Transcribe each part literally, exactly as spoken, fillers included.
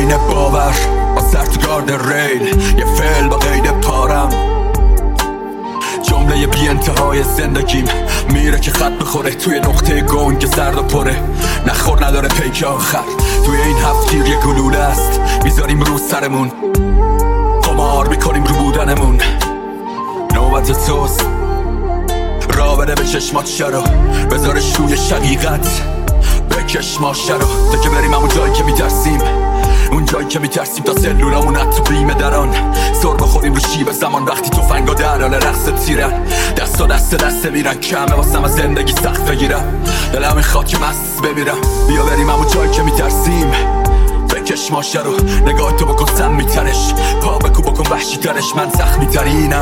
بین باور با سر تو گارد ریل، یه فعل با قید پارم، جمله بی انتهای زندگیم میره که خط بخوره توی نقطه گون که زرد و پره، نخور نداره پیک آخر. توی این هفت تیر یه گلوله است میذاریم رو سرمون، قمار میکنیم رو بودنمون. نوبت توست را بده به چشمات شرو، بذارش روی شقیقت بکش ماشه رو، تا که بریم همون جایی که میترسیم، اون جایی که میترسیم تا سلولامون تو بیمه دران. سر بخوریم رو شیب زمان وقتی توفنگا در حال رقص تیرن، دست و دست دست میرن کمه واسم از زندگی سخت بگیرم، دلم میخواد که مست بمیرم. بیا بریم همون جایی که میترسیم، بکش ماشه رو، نگاه تو بکن سم میترش، پا بکو بکن وحشی ترش، من زخمی ترینم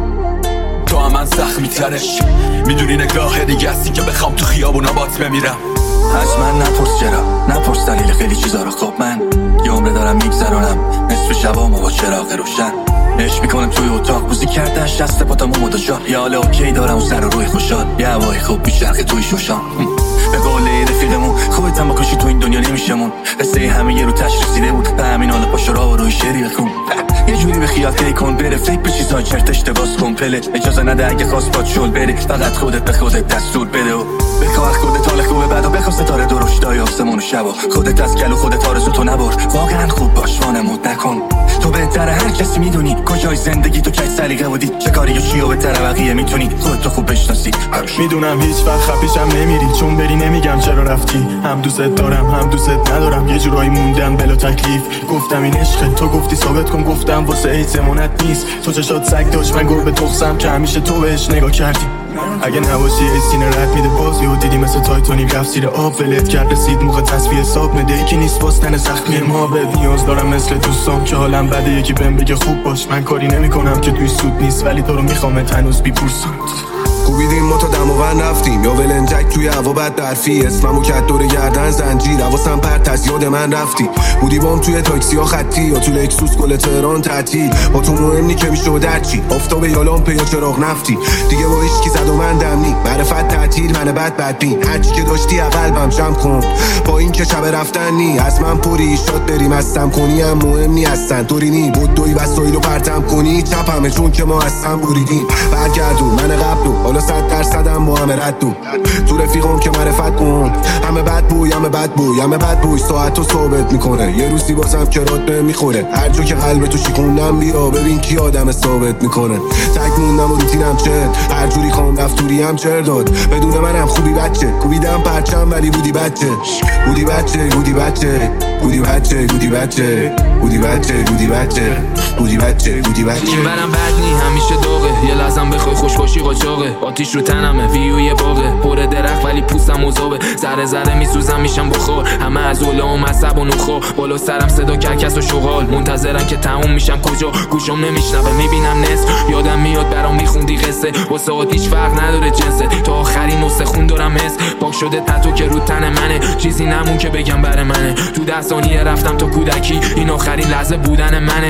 تو هم من زخمی ترش. میدونی نگاه دیگه هستی که بخوام تو خیابون آبات بمیرم. از من نپرس چرا، نپرس دلیل خیلی چیزا رو. خب من یه عمره دارم میگذرونم نصف شبامو با چراغ روشن، عشق میکنم توی اتاق بوزی کردن شسته پاتم و جا، یه حال اوکی دارم و سر و روی خوشحال، یه هوای خوب بیشرخه توی شوشان. به قوله رفیقمون خودت هم بکشی تو این دنیا نمیشمون، قصه همه یه رو تش رسیده بود به همین حال پاشو را و روی شعری بخون، یه جوری به خیال فکر کن بره، فکر به چیزهای چرت اشتباس کن پلت، اجازه نده اگه خواست باد شل بره، فقط خودت به خودت دستور بده و بخواه خودت حال خوبه بعد و بخواه ستاره درشتای آسمون و شبا، خودت از گل و خودت آرزو تو نبر، واقعا خوب باش وانمود نکن، تو بهتره هر کسی میدونی کجای زندگی تو کی سلیقه بودی، چه کاری و چی و بهتره بقیه میتونی خودت خوب بشناسی. میدونم هیچ وقت خفیشم نمیری، چون بری نمیگم چرا رفتی، هم دوست دارم هم دوست ندارم، یه جورایی موندم بلا تکلیف، گفتم این عشقه تو گفتی ثابت کن، گفتم واسه ای زمانت نیست، تو چشات سگ داشت من گربه تخسم که همیشه تو بهش نگاه کردی، اگه نباشی ای سینه رد میده بازی و دیدی مثل تایتانی رفت زیر آب، ولت کرد رسید موقع تصفیه حساب، نده یکی نیست باستن زخمی ما، به نیاز دارم مثل دوستام که حالم بده یکی بهم بگه خوب باش، من کاری نمی کنم که توی سود نیست ولی تو رو میخوام هنوز بیپرسم. کوبیدیم ما تا دم و ور رفتیم یا ولنجک توی هوا بد درفی، اسممو کت دور گردن زنجیر، حواسم پرت از یاد من رفتی، بودی بام توی تاکسی ها خطی یا تو لکسوس کل تهران تعطیل، با تو مهم نی که میشد درچی آفتاب یا لامپ یا چراغ نفتی، دیگه با عشقی زد و من دمنی، معرفت تعطیل من بد بدبین، هرچی که داشتی اول بم جمع کن، با این که شب رفتن نی از من پوری شاد بریم هستم کنی هم مهم نی هستن طوری نی بود دوی وسایلو پرتم کنی چپ همه چون که ما هستم بریدیم، برگردون من قبلو صد درصدم با همه ردو، تو رفیقم که معرفت کن، همه بد بوی همه بد بوی همه بد بوی ساعتو ثابت میکنه، یه روزی بازم کرات به میخوره، هر جا که قلب تو شیکوندم بیا ببین کی آدم ثابت میکنه، تک موندم و روتینم چه هر جوری خوام رفتوری هم چر داد، بدون منم خوبی بچه کوبیدم پرچم ولی بودی بچه بودی بچه بودی بچه بودی بچه بودی بچه بودی بچه بودی بچه بودی بچه بودی بچه این برم بد نی همیشه دوغه، یه لحظم بخوای خوش باشی قاچاقه، آتیش رو تنمه ویوی باغه، پر درخت ولی پوستم مذابه، ذره ذره میسوزم میشم بخور، همه از علام عصب و نخو، بالا سرم صدا کرکس و شغال، منتظرن که تموم میشم کجا، گوشم نمیشنوه میبینم نصف، یادم میاد برام میخوندی قصه، واسه هیچ فرق نداره جنسه، تا آخرین نسخه خون دارم حس، پاک شده تتو که رو تن منه، چیزی نمون که بگم بر منه، تو ده ثانیه رفتم تا کودکی، این آخرین لحظه بودن منه.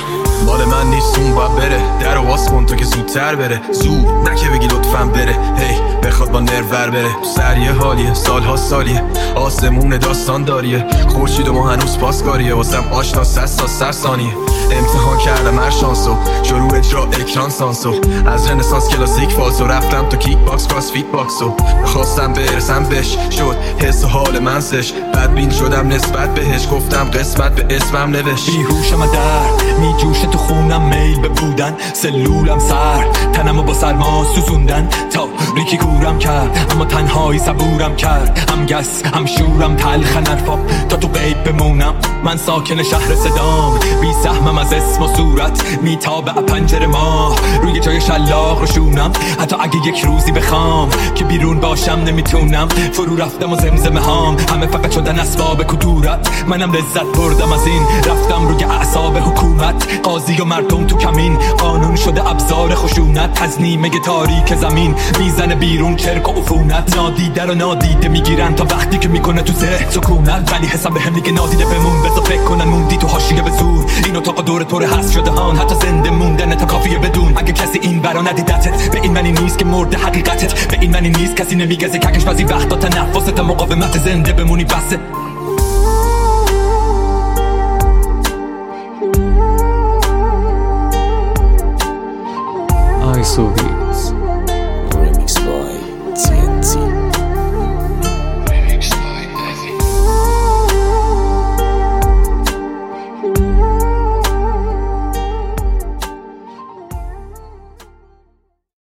مال من نیست اون باید بره، در و واس کن تو که زودتر بره، زود نکه بگی لطفاً بره، هی بخواد با نرور بره، سر یه حالیه سالها سالیه، آسمون داستان داریه، خورشید و ما هنوز پاسکاریه، واسم آشنا سست تا سر ثانیه، امتحان کردم هر شانسو، شروع اجرا اکران سانسو، از رنسانس کلاسیک فالسو، رفتم تو کیک باکس کراس فیت باکسو، خواستم برسم بهش شد حس و حال من سش، بدبین شدم نسبت بهش، گفتم قسمت به اسمم نوشت، بیهوشم در می جوشه تو خونم، میل به بودن سلولم سر، تنمو با سرما سوزوندن تا ریکی گورم کرد، اما تنهایی صبورم کرد، هم گس هم شورم تلخ نرفاب تا تو غیب بمونم، من ساکن شهر صدام بی سهمم از اسم و صورت، میتابه پنجره ماه روی جای شلاق رو شونم، حتی اگه یک روزی بخوام که بیرون باشم نمیتونم، فرو رفتم و زمزمه هام همه فقط شدن اسباب کدورت، منم لذت بردم از این، رفتم روی اعصاب حکومت، قاضی و مردم تو کمین، قانون شده ابزار خشونت، از نیمه تاریک زمین میزنه بیرون چرک و عفونت، نادیده رو نادیده میگیرن تا وقتی که میکنه تو ذهن سکونت، ولی حسم به هم دیگه نادیده بمون، بذار فکر کنن موندی تو حاشیه به زور، این اتاق دور طور هست شده هان، حتی زنده موندن تا کافیه بدون، اگه کسی این برا ندیدتت، به این معنی نیست که مرده حقیقتت، به این معنی نیست کسی نمیگزه ککش بعضی وقتا تنفست مقاومت، زنده بمونی بسه. صبحی